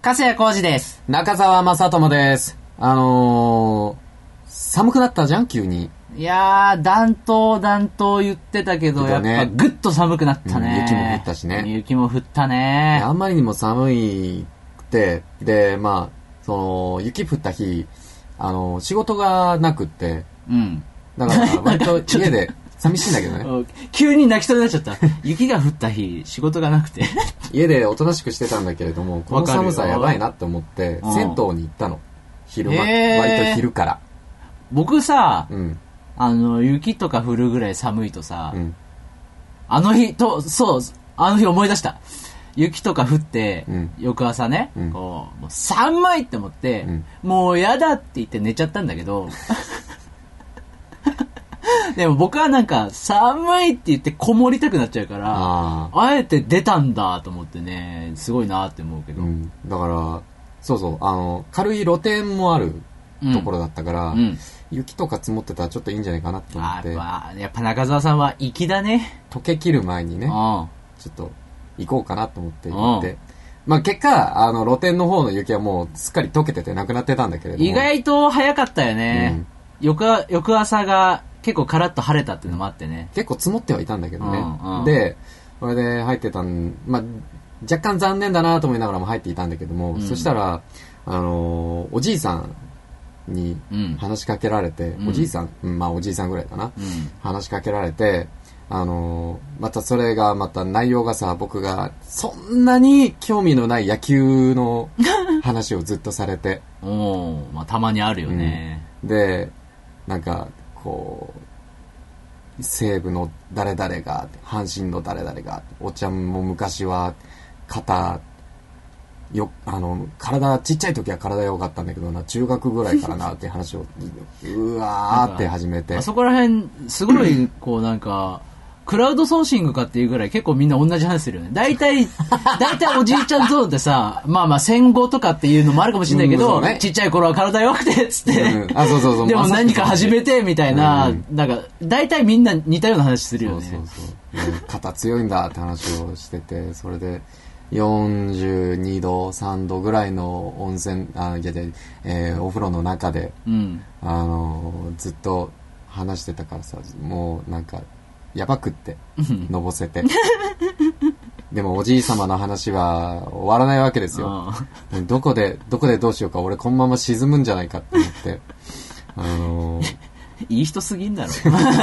粕谷浩二です。 中澤正智です。寒くなったじゃん急に。 いやー、暖冬言ってたけど、やっぱぐっと寒くなったね。 雪も降ったしね。 雪も降ったね。 あんまりにも寒いくて、で、雪降った日、仕事がなくって、 うん。 だから割と家で寂しいんだけどね。 急に泣きそうになっちゃった。雪が降った日、仕事がなくて。 家でおとなしくしてたんだけれども、この寒さやばいなって思って、銭湯に行ったの。昼間、割と昼から。 僕さ、 うん。 雪とか降るぐらい寒いとさ、 うん、 あの日思い出した。雪とか降って、 うん、 翌朝ね、 うん、 もう寒いって思って、 うん、 もうやだって言って寝ちゃったんだけど、でも僕はなんか寒いって言ってこもりたくなっちゃうから、あえて出たんだと思ってね、すごいなって思うけど。 だから、そうそう、軽い露天もあるところだったから、雪とか積もってたらちょっといいんじゃないかなと思って。 やっぱ中澤さんは粋だね。 溶け切る前にね、ちょっと行こうかなと思って行って。結果、露天の方の雪はもうすっかり溶けててなくなってたんだけれども。 意外と早かったよね。翌朝が結構カラッと晴れたっていうのもあってね。 結構積もってはいたんだけどね。で、これで入ってた若干残念だなと思いながらも入っていたんだけども、そしたら、おじいさんに話しかけられて、おじいさんおじいさんぐらいかな、話しかけられて、またそれがまた内容がさ、僕がそんなに興味のない野球の話をずっとされてたまにあるよね、 でなんかこう西武の誰々が阪神の誰々がおちゃんも昔は体ちっちゃい時は体良かったんだけどな、中学ぐらいからなっていう話をうわーって始めて、 あそこら辺すごいこうなんかクラウドソーシングかっていうぐらい結構みんな同じ話するよね。大体おじいちゃんゾーンってさ、戦後とかっていうのもあるかもしれないけど、ちっちゃい頃は体弱くてっつって、 そうでも何か始めてみたいな、なんか大体みんな似たような話するよね。 肩強いんだって話をしてて、それで42度3度ぐらいの温泉お風呂の中で、ずっと話してたからさ、もうなんかやばくってのぼせてでもおじい様の話は終わらないわけですよ。どこでどうしようか、俺このまま沈むんじゃないかって思っていい人すぎんだろ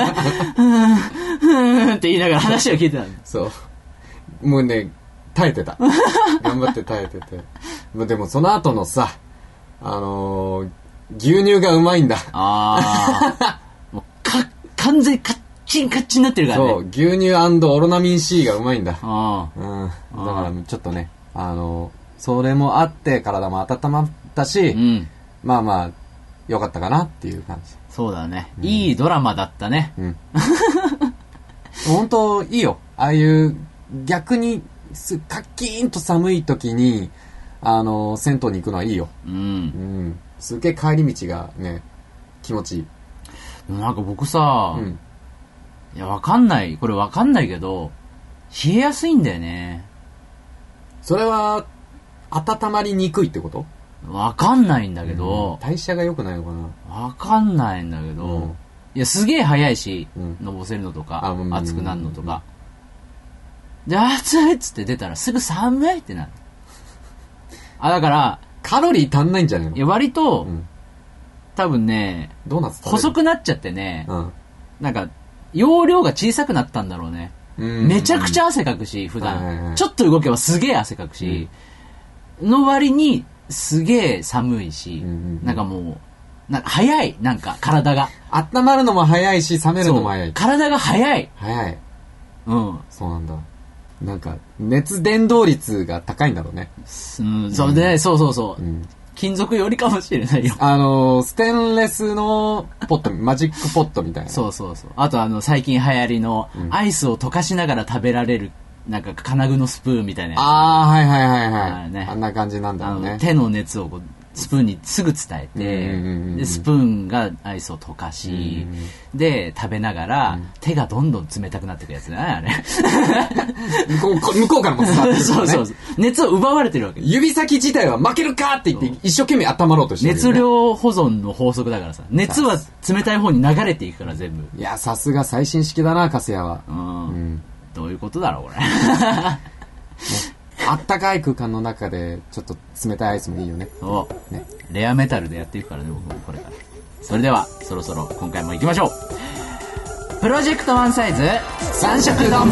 って言いながら話を聞いてたんだ。 そうもうね耐えてた頑張って耐えててでもその後のさ牛乳がうまいんだもう完全カッチンカッチンになってるからね。 そう、牛乳&オロナミン C がうまいんだ。だからちょっとねそれもあって体も温まったし、よかったかなっていう感じ。 そうだね、いいドラマだったね。 本当いいよ、ああいう逆にカッキーンと寒い時に銭湯に行くのはいいよ。すげえ帰り道がね気持ちいい。 なんか僕さ、いやこれわかんないけど冷えやすいんだよね。 それは温まりにくいってこと？ わかんないんだけど、 代謝が良くないのかな。 わかんないんだけど、いやすげえ早いし、のぼせるのとか熱くなるのとか、で暑いっつって出たらすぐ寒いってなる。だからカロリー足んないんじゃないの？ いや割と、多分ねドーナツ細くなっちゃってね、なんか容量が小さくなったんだろうね。めちゃくちゃ汗かくし普段、ちょっと動けばすげえ汗かくし、の割にすげえ寒いし、なんかもう早い、なんか体が温まるのも早いし冷めるのも早い。 体が早い。 そうなんだ。なんか熱伝導率が高いんだろうね。 そうで、そう金属よりかもしれないよ。 ステンレスのポット、マジックポットみたいな。 そう。あと最近流行りの、アイスを溶かしながら食べられる、なんか金具のスプーンみたいなやつ。 はい。あんな感じなんだろうね。 手の熱をスプーンにすぐ伝えて、でスプーンがアイスを溶かし、で食べながら、手がどんどん冷たくなってくるやつだね、あれ。 向こうからも伝わってくる、ね、 そうそうそう。熱を奪われてるわけ。 指先自体は負けるかって言って一生懸命温まろうとしてる、ね、 熱量保存の法則だからさ、熱は冷たい方に流れていくから全部。 いや、さすが最新式だな、カスヤは。 どういうことだろう、これ。 あったかい空間の中でちょっと冷たいアイスもいいよね。 そう、ね、レアメタルでやっていくからね、僕もこれから。それではそろそろ今回も行きましょう。プロジェクトワンサイズ三色丼。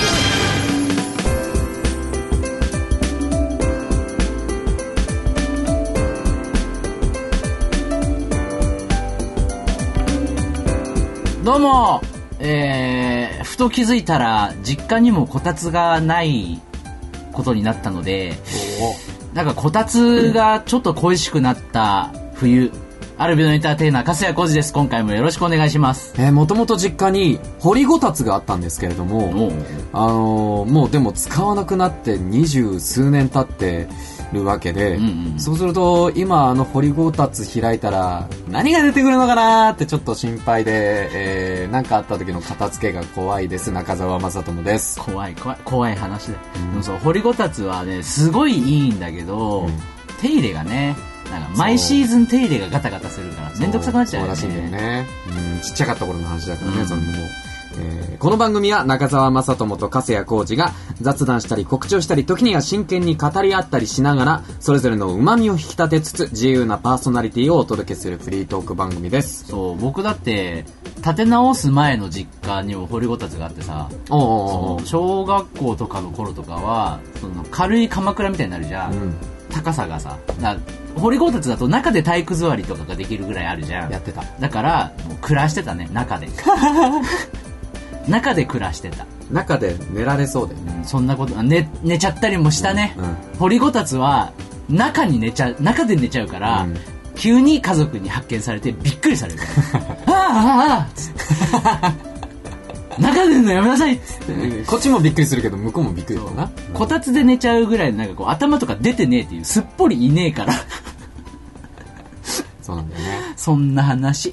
どうも、ふと気づいたら実家にもこたつがないことになったので、なんかこたつがちょっと恋しくなった冬、アルビノエンターテイナー粕谷浩二です。今回もよろしくお願いします。 もともと実家に掘りごたつがあったんですけれども、もうでも使わなくなって20数年経ってるわけで、そうすると今掘りごたつ開いたら何が出てくるのかなってちょっと心配で、何かあった時の片付けが怖いです。中澤正智です。 怖い話だ。でもそう、掘りごたつはねすごいいいんだけど、手入れがね、なんか毎シーズン手入れがガタガタするからめんどくさくなっちゃうよね。 そうらしいんだよね。ちっちゃかった頃の話だからね、それも。この番組は中澤正智と粕谷浩二が雑談したり告知をしたり、時には真剣に語り合ったりしながら、それぞれの旨味を引き立てつつ自由なパーソナリティをお届けするフリートーク番組です。 そう、僕だって建て直す前の実家にも掘りごたつがあってさ、小学校とかの頃とかはその軽い鎌倉みたいになるじゃん、高さがさ、掘りごたつだと中で体育座りとかができるぐらいあるじゃん。 やってた。 だからもう暮らしてたね、中で。中で暮らしてた。 中で寝られそうで、 そんなこと、寝ちゃったりもしたね。掘りごたつは中で寝ちゃうから、急に家族に発見されてびっくりされるから中で寝るのやめなさいっつって、 こっちもびっくりするけど向こうもびっくりするな。 こたつで寝ちゃうぐらいなんかこう頭とか出てねえっていう、すっぽりいねえからそうなんだよね。 そんな話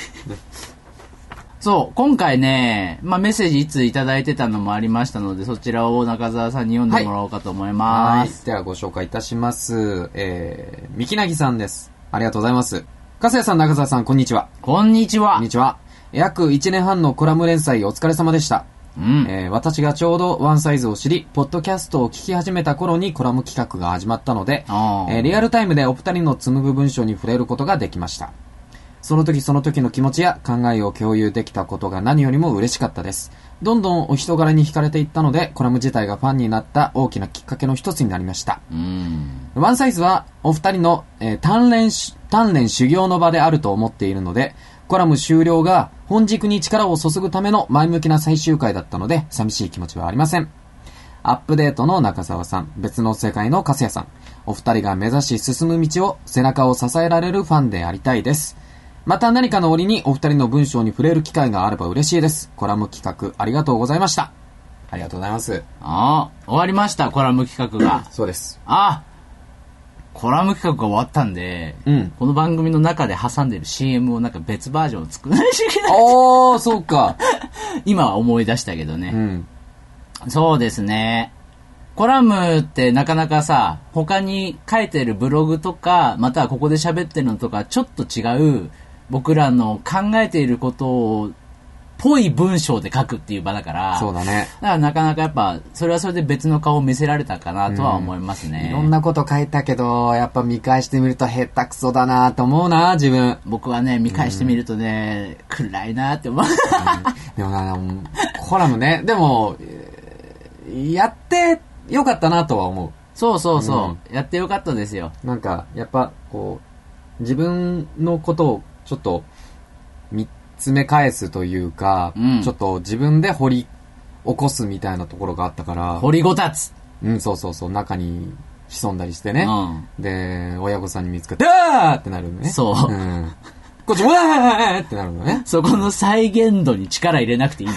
そう、今回ね、メッセージいついただいてたのもありましたので、そちらを中澤さんに読んでもらおうかと思います。 ではご紹介いたします。三木なぎさんです。ありがとうございます。粕谷さん、中澤さん、こんにちは。 こんにちは。 こんにちは。約1年半のコラム連載お疲れ様でした。私がちょうどワンサイズを知り、ポッドキャストを聞き始めた頃にコラム企画が始まったので、リアルタイムでお二人の紡ぐ文章に触れることができました。その時その時の気持ちや考えを共有できたことが何よりも嬉しかったです。どんどんお人柄に惹かれていったので、コラム自体がファンになった大きなきっかけの一つになりました。ワンサイズはお二人の、鍛錬修行の場であると思っているので、コラム終了が本軸に力を注ぐための前向きな最終回だったので、寂しい気持ちはありません。アップデートの中澤さん、別の世界の粕谷さん、お二人が目指し進む道を背中を支えられるファンでありたいです。また何かの折にお二人の文章に触れる機会があれば嬉しいです。コラム企画ありがとうございました。ありがとうございます。 終わりました、コラム企画が。 そうです。 コラム企画が終わったんで、この番組の中で挟んでる CM をなんか別バージョンを作らないといけない。 そうか。 今は思い出したけどね。そうですね。コラムってなかなかさ、他に書いてるブログとか、またはここで喋ってるのとか、ちょっと違う、僕らの考えていることを、ぽい文章で書くっていう場だから。 そうだね。 だからなかなかやっぱ、それはそれで別の顔を見せられたかなとは思いますね。 いろんなこと書いたけど、やっぱ見返してみると下手くそだなと思うな、自分。 僕はね、見返してみるとね、暗いなって思う。 でもな、コラムね、でも、やってよかったなとは思う。 そう、やってよかったですよ。 なんか、やっぱ、こう、自分のことをちょっと、見つめ返すというか、ちょっと自分で掘り起こすみたいなところがあったから。 掘りごたつ。 そう、中に潜んだりしてね。で、親御さんに見つかって、あーってなるのね。 そう。 こっちも、わーってなるのね。 そこの再現度に力入れなくていいん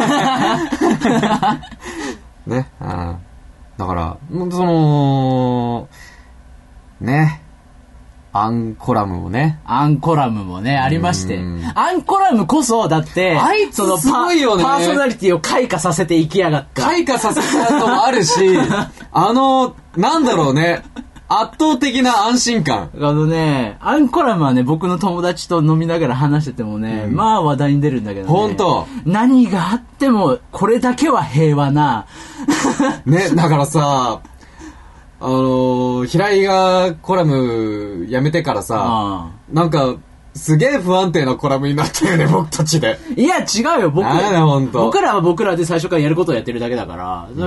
だ。 ね、だから、ね、 アンコラムもね。 アンコラムもね、ありまして。アンコラムこそ、だって、 あいつすごいよね。 パーソナリティを開花させていきやがった。 開花させたのもあるし、なんだろうね。圧倒的な安心感。 アンコラムはね、僕の友達と飲みながら話しててもね、まあ話題に出るんだけどね。 ほんと。 何があっても、これだけは平和な。 ね、だからさ、平井がコラムやめてからさ、なんか、すげえ不安定なコラムになったよね、僕たちで。 いや、違うよ、僕らは僕らで最初からやることをやってるだけだから、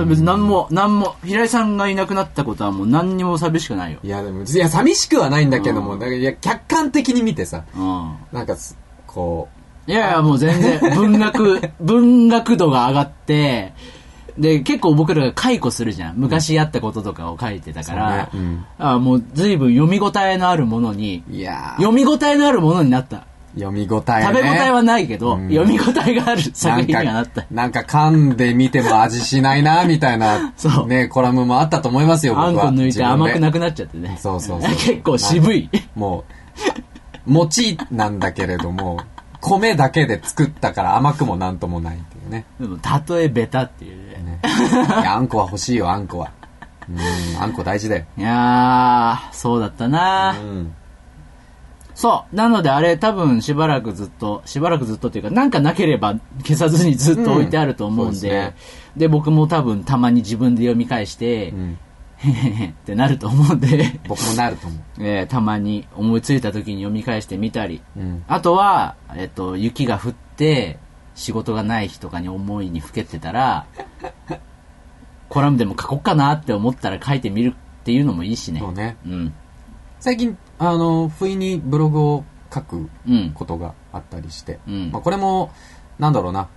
別に何も、平井さんがいなくなったことはもう何にも寂しくないよ。 いや、でも、寂しくはないんだけども、いや、客観的に見てさ、なんか、こう。いや、もう全然、文学度が上がって、で、結構僕らが解雇するじゃん。昔やったこととかを書いてたから、もう随分読み応えのあるものに、読み応えのあるものになった。 読み応えね。 食べ応えはないけど、読み応えがある作品にはなった。 なんか噛んでみても味しないな、みたいな、ね、コラムもあったと思いますよ、僕は。 あんこ抜いて甘くなくなっちゃってね。 そう。 結構渋い。 もう、餅なんだけれども、米だけで作ったから甘くもなんともないっていうね。 でも、例えベタっていうね。 いや、あんこは欲しいよ、あんこは。あんこ大事だよ。 いやー、そうだったな。そう。なのであれ多分しばらくずっとっていうか、なんかなければ消さずにずっと置いてあると思うんで、で、僕も多分たまに自分で読み返して、へへへってなると思うんで僕もなると思う。たまに思いついた時に読み返してみたり、あとは、雪が降って仕事がない日とかに思いにふけてたらコラムでも書こうかなって思ったら書いてみるっていうのもいいしね。 そうね。最近不意にブログを書くことがあったりして、これもなんだろうな、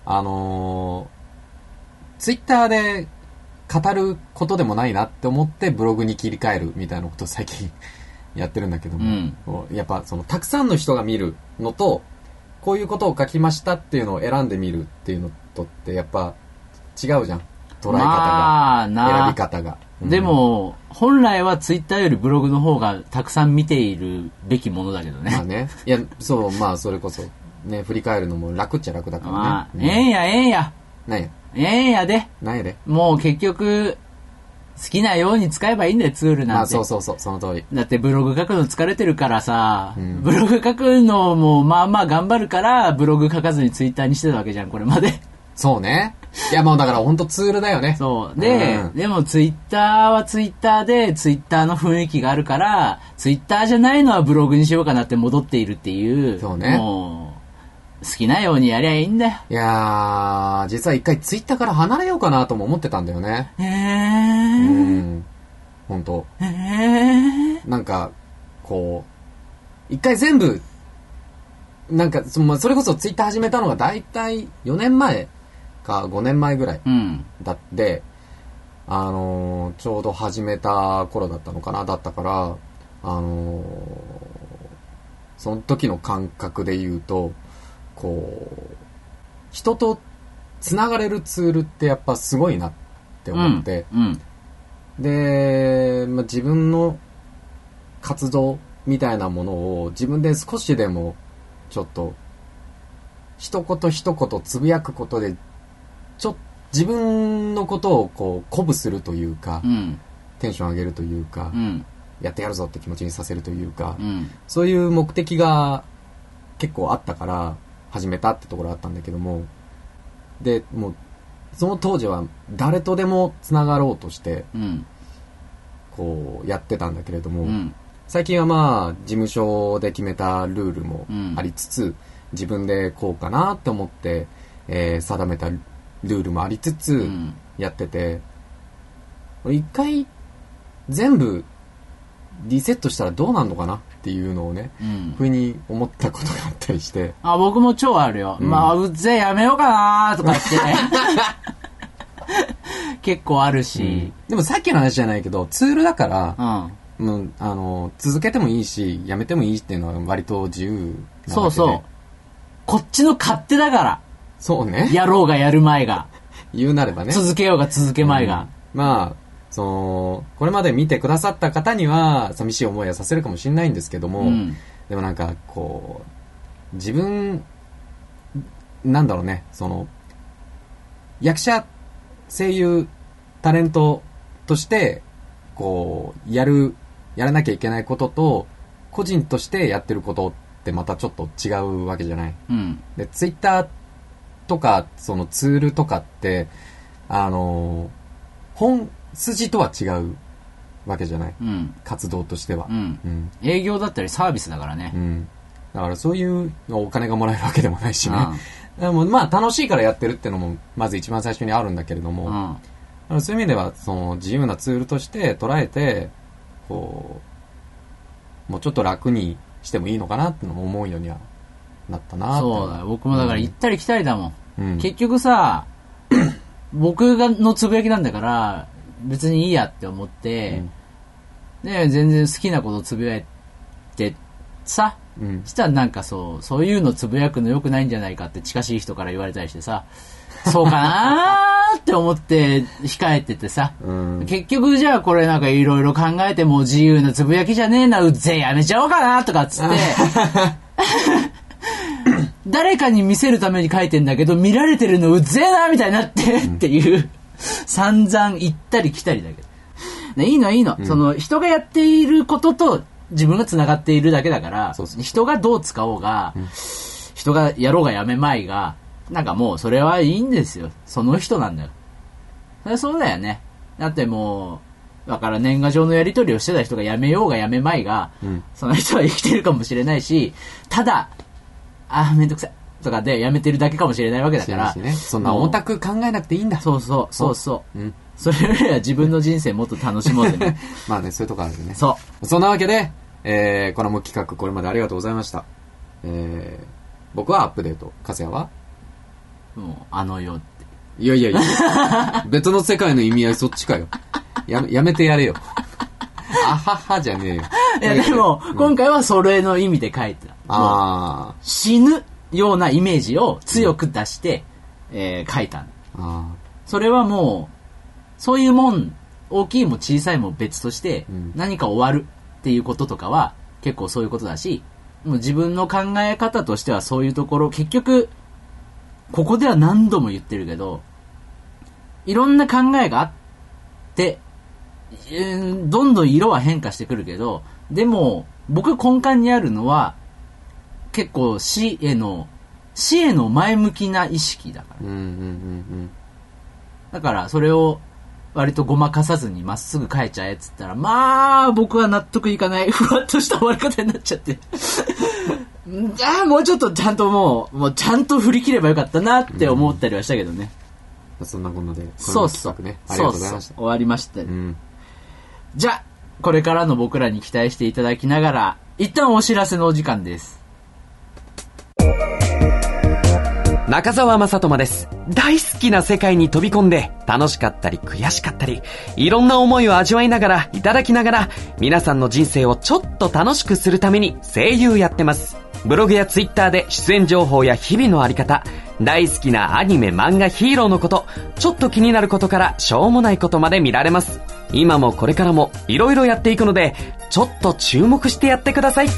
ツイッターで語ることでもないなって思ってブログに切り替えるみたいなことを最近やってるんだけども、やっぱそのたくさんの人が見るのと、こういうことを書きましたっていうのを選んでみるっていうのとってやっぱ違うじゃん、捉え方が、選び方が。 でも本来はツイッターよりブログの方がたくさん見ているべきものだけどね。 まあね、いや、そう、まあそれこそね、振り返るのも楽っちゃ楽だからね。 まあ、ええんや。 なんや。 ええんやで。 なんやで。 もう結局好きなように使えばいいんだよ、ツールなんて。 そう、その通り。 だってブログ書くの疲れてるからさ、ブログ書くのもまあまあ頑張るからブログ書かずにツイッターにしてたわけじゃん、これまで。 そうね。いやもうだから本当ツールだよね。 そう。で、でもツイッターはツイッターでツイッターの雰囲気があるから、ツイッターじゃないのはブログにしようかなって戻っているっていう。 そうね。 もう、好きなようにやりゃいいんだよ。 いやー、実は一回ツイッターから離れようかなとも思ってたんだよね。本当。なんか、こう、一回全部、なんか、それこそツイッター始めたのがだいたい4年前か5年前ぐらいだって、ちょうど始めた頃だったのかな、だったから、その時の感覚で言うと、こう、人とつながれるツールってやっぱすごいなって思って、で、自分の活動みたいなものを自分で少しでもちょっと一言一言つぶやくことで自分のことをこう鼓舞するというか、テンション上げるというか、やってやるぞって気持ちにさせるというか、そういう目的が結構あったから始めたってところあったんだけども、でもうその当時は誰とでもつながろうとして、こうやってたんだけれども、最近はまあ事務所で決めたルールもありつつ、自分でこうかなって思って、定めたルールもありつつやってて、一回全部リセットしたらどうなんのかなっていうのをね、不意に思ったことがあったりして。 僕も超あるよ。まあうっぜえやめようかなとか言って結構あるし、 でもさっきの話じゃないけどツールだから、続けてもいいしやめてもいいっていうのは割と自由なわけで。 そうそう、こっちの勝手だから。 そうね、 やろうがやる前が言うなればね、 続けようが続けまいが、 まあこれまで見てくださった方には寂しい思いはさせるかもしれないんですけども、でもなんかこう自分なんだろうね、役者、声優、タレントとしてこうやらなきゃいけないことと個人としてやってることってまたちょっと違うわけじゃない。でツイッターとかそのツールとかって本筋とは違うわけじゃない、活動としては、 営業だったりサービスだからね、 だからそういうお金がもらえるわけでもないしね、でもまあ楽しいからやってるってのもまず一番最初にあるんだけれども、そういう意味では自由なツールとして捉えてこうもうちょっと楽にしてもいいのかなってのも思うようにはなったなって。 そうだよ、僕もだから行ったり来たりだもん、結局さ僕のつぶやきなんだから別にいいやって思って、ね、全然好きなことつぶやいてさ、したらなんかそういうのつぶやくの良くないんじゃないかって近しい人から言われたりしてさ、そうかなーって思って控えててさ、結局じゃあこれなんかいろいろ考えても自由なつぶやきじゃねえな、うっぜえやめちゃおうかなとかっつって誰かに見せるために書いてんだけど見られてるのうっぜえなみたいになってっていう散々行ったり来たりだけど、ね、いいの、人がやっていることと自分が繋がっているだけだから、人がどう使おうが、人がやろうがやめまいがなんかもうそれはいいんですよ。その人なんだよ。それはそうだよね。だってもうだから年賀状のやり取りをしてた人がやめようがやめまいが、その人は生きてるかもしれないし、ただめんどくさいとかでやめてるだけかもしれないわけだから、 そんな重たく考えなくていいんだ。 そう、それよりは自分の人生もっと楽しもうぜねまあね、そういうとこあるよね。 そんなわけで、コラム企画これまでありがとうございました。僕はアップデート、かすやはもう世って。 いや別の世界の意味合いそっちかよ。やめてやれよ。あははじゃねえよ。 いやでも、今回はそれの意味で書いてた。死ぬようなイメージを強く出して、書いたんだ。それはもうそういうもん、大きいも小さいも別として、何か終わるっていうこととかは結構そういうことだし、もう自分の考え方としてはそういうところ、結局ここでは何度も言ってるけど、いろんな考えがあって、どんどん色は変化してくるけど、でも僕根幹にあるのは結構死への前向きな意識だから、だからそれを割とごまかさずにまっすぐ書いちゃえっつったら、まあ僕は納得いかないふわっとした終わり方になっちゃってもうちょっとちゃんともうちゃんと振り切ればよかったなって思ったりはしたけどね。 そんなこんなで、 そう、 ありがとうございました。 終わりました、じゃあこれからの僕らに期待していただきながら一旦お知らせのお時間です。 中澤正人です。大好きな世界に飛び込んで楽しかったり悔しかったりいろんな思いを味わいながらいただきながら皆さんの人生をちょっと楽しくするために声優やってます。ブログやツイッターで出演情報や日々のあり方、大好きなアニメ、漫画、ヒーローのこと、ちょっと気になることからしょうもないことまで見られます。今もこれからもいろいろやっていくのでちょっと注目してやってください。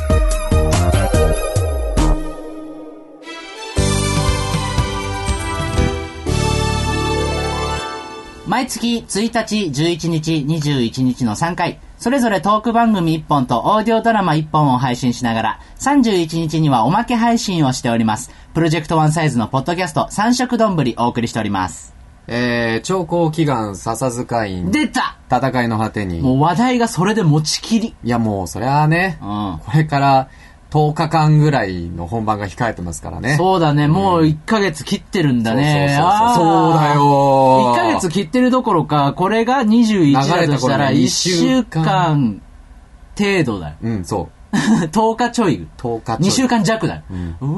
毎月1日、11日、21日の3回、それぞれトーク番組1本とオーディオドラマ1本を配信しながら、31日にはおまけ配信をしております。プロジェクトワンサイズのポッドキャスト三色丼お送りしております。 長江祈願笹塚院出た戦いの果てに、 もう話題がそれで持ちきり。 いやもうそりゃあね、これから10日間ぐらいの本番が控えてますからね。 そうだね、もう1ヶ月切ってるんだね。 そうだよ。 1ヶ月切ってるどころか、これが21だとしたら1週間程度だよ。 そう。 10日ちょい。2週間弱だよ。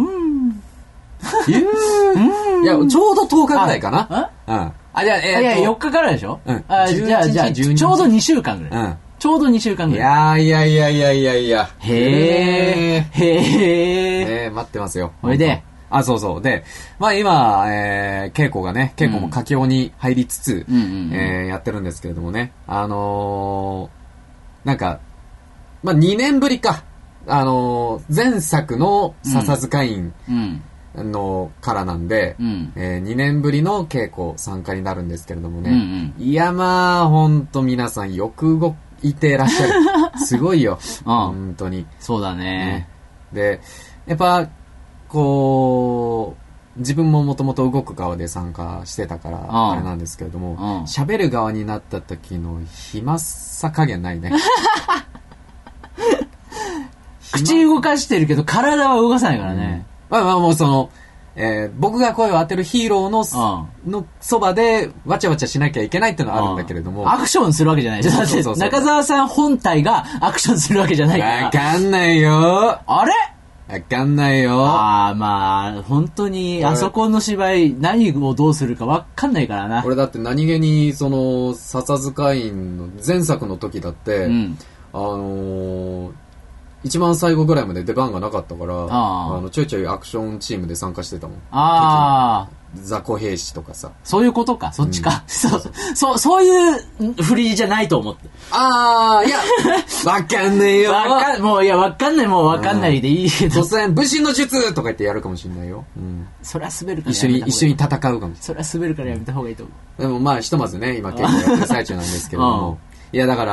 いや、ちょうど10日ぐらいかな。 いや、4日からでしょ。じゃあ、ちょうど2週間ぐらい。ちょうど2週間ぐらい。いや。 へー。 待ってますよ。 おいで、 そうそう。で、まあ今、稽古も佳境に入りつつ、やってるんですけれどもね。なんか、まあ2年ぶりか。前作の笹塚院のからなんで、2年ぶりの稽古参加になるんですけれどもね。いやまあ、ほんと皆さんよく動いてらっしゃる。すごいよ。本当に。 そうだね。 で、やっぱ、こう、自分ももともと動く側で参加してたから、あれなんですけれども、喋る側になった時の暇さ加減ないね。 口動かしてるけど体は動かさないからね。 まあもうその、僕が声を当てるヒーローのそばでわちゃわちゃしなきゃいけないってのはあるんだけれども。 アクションするわけじゃないじゃん。だって中澤さん本体がアクションするわけじゃないから。 わかんないよ。 あれわかんないよ。 まあ、本当に、あそこの芝居、何をどうするかわかんないからな。 俺だって何気に、その、笹塚院の前作の時だって、一番最後ぐらいまで出番がなかったから、ちょいちょいアクションチームで参加してたもん。雑魚兵士とかさ。 そういうことか、そっちか。そういう振りじゃないと思って。 いや、わかんねえよ。 わかんないでいいけど。 突然、武士の術とか言ってやるかもしれないよ。 それは滑るから一緒に戦うかもしれない。 それは滑るからやめた方がいいと思う。 でもまあ、ひとまずね、今結構やってる最中なんですけれども。いや、だから、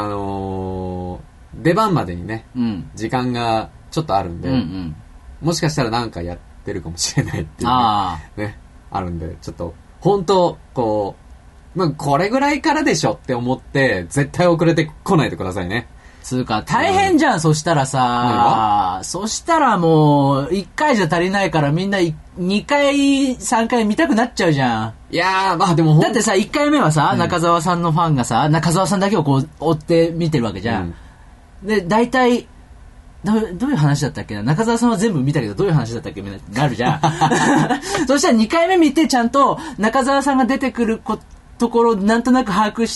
出番までにね、時間がちょっとあるんで、もしかしたらなんかやってるかもしれないっていうね、あるんで、ちょっと、本当こう、まあ、これぐらいからでしょって思って、絶対遅れてこないでくださいね。 つうか、大変じゃん、そしたらさ、そしたらもう、1回じゃ足りないからみんな2回、3回見たくなっちゃうじゃん。 いやー、まあでもだってさ、1回目はさ、中澤さんのファンがさ、中澤さんだけをこう、追って見てるわけじゃん。で、大体、どういう話だったっけな、中澤さんは全部見たけどどういう話だったっけみたいななるじゃん。そしたら2回目見てちゃんと中澤さんが出てくるところなんとなく把握して、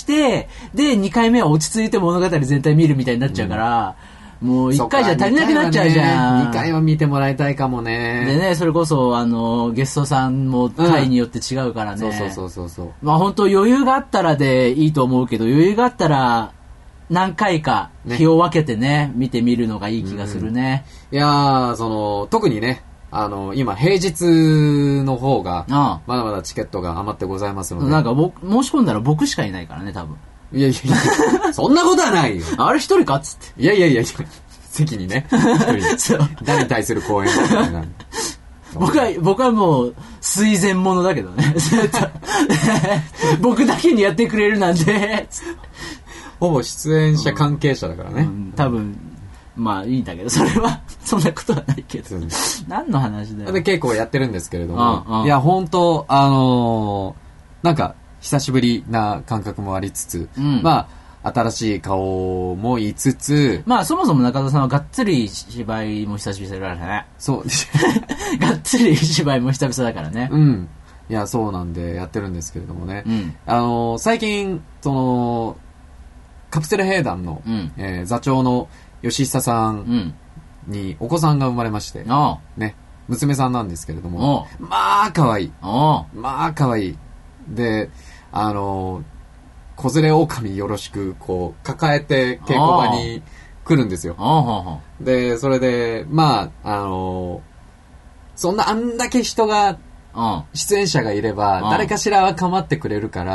で2回目は落ち着いて物語全体見るみたいになっちゃうから、もう1回じゃ足りなくなっちゃうじゃん。 2回は見てもらいたいかもね。 でね、それこそゲストさんも回によって違うからね。 そう。まあ本当余裕があったらでいいと思うけど、余裕があったら何回か日を分けてね、見てみるのがいい気がするね。 いやー、特にね、今平日の方が、まだまだチケットが余ってございますので。 なんか申し込んだら僕しかいないからね、多分。 いや、そんなことはないよ。 あれ一人かっつって。 いや、席にね、一人。誰に対する公演な僕はもう、垂涎者だけどね。僕だけにやってくれるなんて。 ほぼ出演者関係者だからね。 多分、まあいいんだけど、それは、そんなことはないけど。何の話だよ。 で、稽古をやってるんですけれども、いや、本当なんか、久しぶりな感覚もありつつ、まあ、新しい顔もいつつ、 まあ、そもそも中田さんはがっつり芝居も久しぶりだからね。 そう。 がっつり芝居も久々だからね。 いや、そうなんでやってるんですけれどもね。最近、カプセル兵団の、座長の吉久さんにお子さんが生まれまして、ね、娘さんなんですけれども、まあ可愛い。まあ可愛い。で、子連れ狼よろしく、こう、抱えて稽古場に来るんですよ。で、それで、まあ、そんなあんだけ人が、出演者がいれば、誰かしらは構ってくれるから、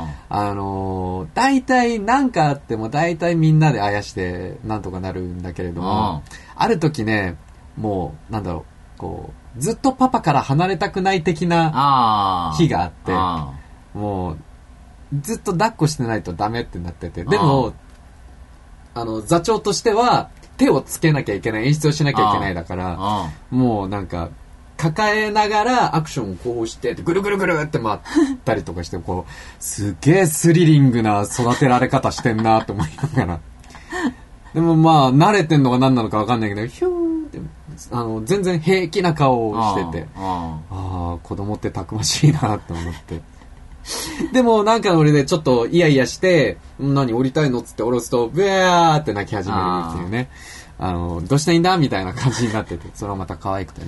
大体何かあっても大体みんなであやしてなんとかなるんだけれども、ある時ね、もう、なんだろう、こう、ずっとパパから離れたくない的な日があって、もう、ずっと抱っこしてないとダメってなってて、でも、座長としては手をつけなきゃいけない、演出をしなきゃいけないだから、もうなんか、抱えながらアクションをこうしてぐるぐるぐるって回ったりとかして、こうすげえスリリングな育てられ方してんなと思いながら、でもまあ慣れてんのか何なのか分かんないけど、ヒューって全然平気な顔をしてて、子供ってたくましいなと思って。でもなんかの俺でちょっとイヤイヤして、何降りたいのっつって降ろすとブワーって泣き始めるっていうね、どうしたいんだみたいな感じになってて、それはまた可愛くてね。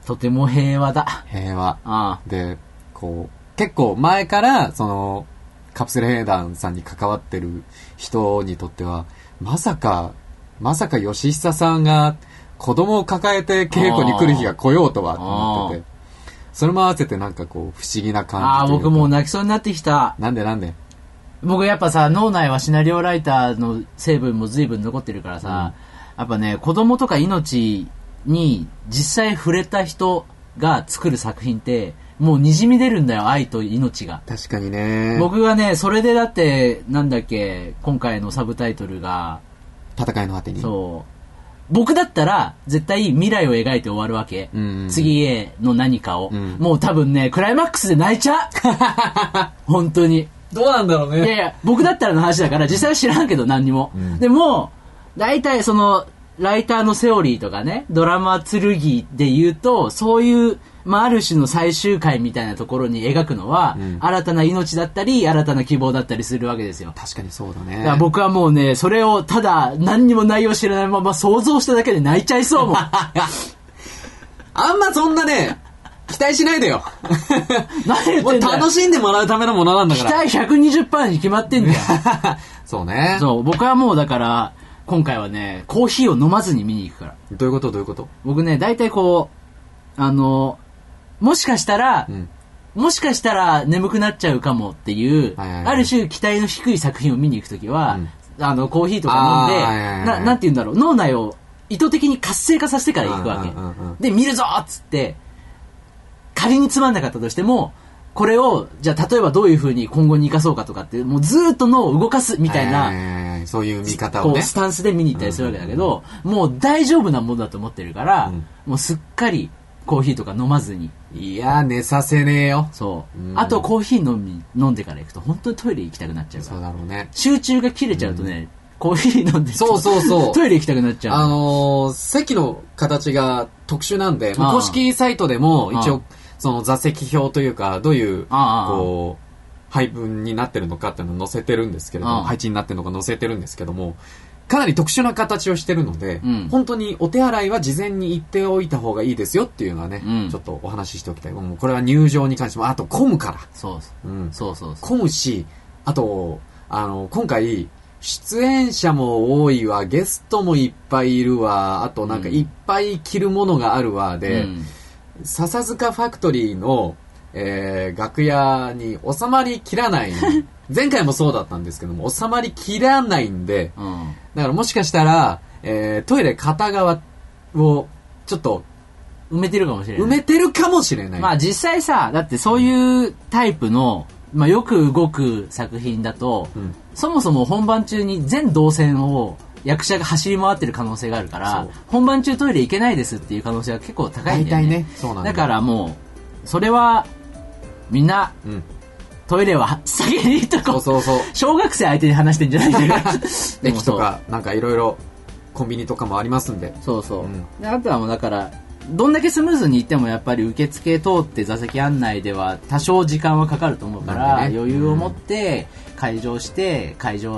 とても平和だ。 平和。で、こう、結構前から、その、カプセル兵団さんに関わってる人にとっては、まさか吉久さんが子供を抱えて稽古に来る日が来ようとはと思ってて、それも合わせてなんかこう、不思議な感じというか。 僕もう泣きそうになってきた。 なんで僕やっぱさ、脳内はシナリオライターの成分も随分残ってるからさ、やっぱね、子供とか命に実際触れた人が作る作品って、もう滲み出るんだよ、愛と命が。 確かにね。 僕がね、それでだって、なんだっけ、今回のサブタイトルが、 戦いの果てに。 そう。僕だったら、絶対未来を描いて終わるわけ。次への何かを。もう多分ね、クライマックスで泣いちゃう本当に。 どうなんだろうね。 いや、僕だったらの話だから、実際は知らんけど、何にも。でも、大体その、ライターのセオリーとかね、ドラマ剣で言うと、そういう、ある種の最終回みたいなところに描くのは、新たな命だったり、新たな希望だったりするわけですよ。 確かにそうだね。 だから僕はもうね、それをただ何にも内容知らないまま想像しただけで泣いちゃいそうもん。 あんまそんなね、期待しないでよ。 何言ってんだよ。 楽しんでもらうためのものなんだから。 期待 120% に決まってんだよ。 そうね。 そう、僕はもうだから、今回はね、コーヒーを飲まずに見に行くから。 どういうこと僕ね、大体こう、もしかしたら眠くなっちゃうかもっていう、ある種期待の低い作品を見に行くときは、コーヒーとか飲んで、なんて言うんだろう、脳内を意図的に活性化させてから行くわけ。で、見るぞっつって、仮につまんなかったとしても、これを、じゃあ例えばどういう風に今後に生かそうかとかって、もうずーっと脳を動かすみたいな、 そういう見方をね。 こうスタンスで見に行ったりするわけだけど、もう大丈夫なものだと思ってるから、もうすっかりコーヒーとか飲まずに。 いや、寝させねえよ。 そう。あとコーヒー飲んでから行くと本当にトイレ行きたくなっちゃうから。 そうだろうね。 集中が切れちゃうとね、コーヒー飲んでそうトイレ行きたくなっちゃう。席の形が特殊なんで、公式サイトでも一応、その座席表というか、どういう、こう、配分になってるのかっていうのを載せてるんですけれども、配置になってるのか載せてるんですけども、かなり特殊な形をしてるので、本当にお手洗いは事前に言っておいた方がいいですよっていうのはね、ちょっとお話ししておきたい。もうこれは入場に関しても、あと混むから。 そう。 混むし、あと、今回、出演者も多いわ、ゲストもいっぱいいるわ、あとなんかいっぱい着るものがあるわ、で、笹塚ファクトリーの、楽屋に収まりきらない。前回もそうだったんですけども、収まりきらないんで、だからもしかしたら、トイレ片側をちょっと埋めてるかもしれない。 埋めてるかもしれない。 まあ実際さ、だってそういうタイプの、よく動く作品だと、そもそも本番中に全動線を役者が走り回ってる可能性があるから、本番中トイレ行けないですっていう可能性は結構高いんだよね。 大体ね。そうなんだ。 だからもう、それは、みんな、トイレは先に行っとこう。 そう。 小学生相手に話してんじゃないんだよ。 駅とか、なんかいろいろコンビニとかもありますんで。 そう。であとはもうだから、どんだけスムーズに行ってもやっぱり受付通って座席案内では多少時間はかかると思うから、余裕を持って会場して、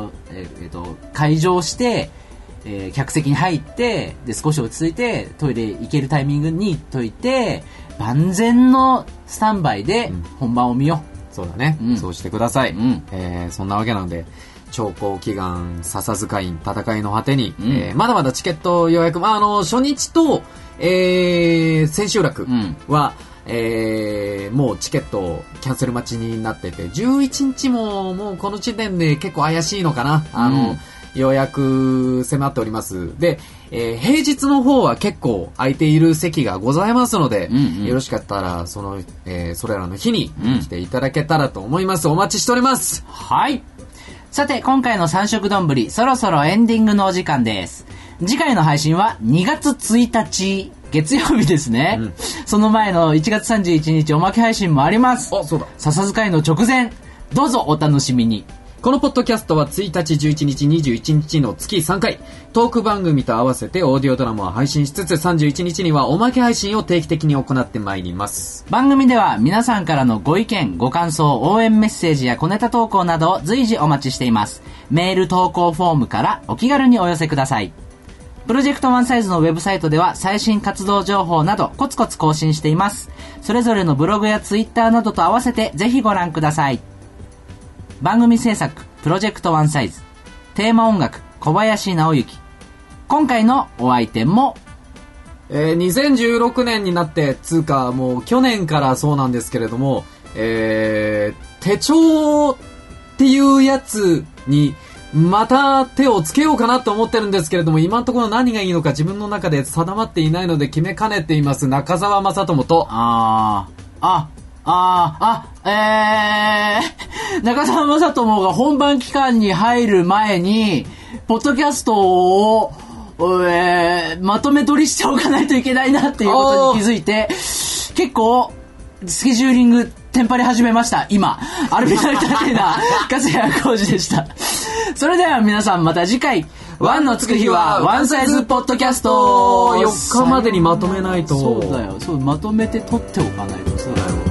客席に入って、で少し落ち着いてトイレ行けるタイミングに行っといて、万全のスタンバイで本番を見よう。そうだね。そうしてください。そんなわけなので、超高祈願笹塚院戦いの果てに、まだまだチケット予約、初日と、千秋楽は、もうチケットキャンセル待ちになってて、11日ももうこの時点で結構怪しいのかな。予約迫っております。で、平日の方は結構空いている席がございますので、よろしかったら、それらの日に来ていただけたらと思います。お待ちしております。 はい。さて、今回の三色丼、そろそろエンディングのお時間です。次回の配信は2月1日、月曜日ですね。その前の1月31日おまけ配信もあります。 そうだ。 笹塚井の直前、どうぞお楽しみに。 このポッドキャストは1日、11日、21日の月3回、トーク番組と合わせてオーディオドラマを配信しつつ、31日にはおまけ配信を定期的に行ってまいります。 番組では皆さんからのご意見、ご感想、応援メッセージや小ネタ投稿などを随時お待ちしています。メール投稿フォームからお気軽にお寄せください。 プロジェクトワンサイズのウェブサイトでは最新活動情報などコツコツ更新しています。それぞれのブログやツイッターなどと合わせてぜひご覧ください。番組制作プロジェクトワンサイズ、テーマ音楽小林直之。今回のお相手も 2016年になってつうかもう去年からそうなんですけれども、手帳っていうやつにまた手をつけようかなと思ってるんですけれども、今のところ何がいいのか自分の中で定まっていないので決めかねています。中澤正智と中澤正智が本番期間に入る前にポッドキャストをまとめ取りしておかないといけないなっていうことに気づいて、結構スケジューリングテンパり始めました。今アルビナイターな粕谷浩二でした。それでは皆さんまた次回、ワンのつく日はワンサイズポッドキャスト。 4日までにまとめないと。 そうだよ、そうまとめて撮っておかないと。そうだよ。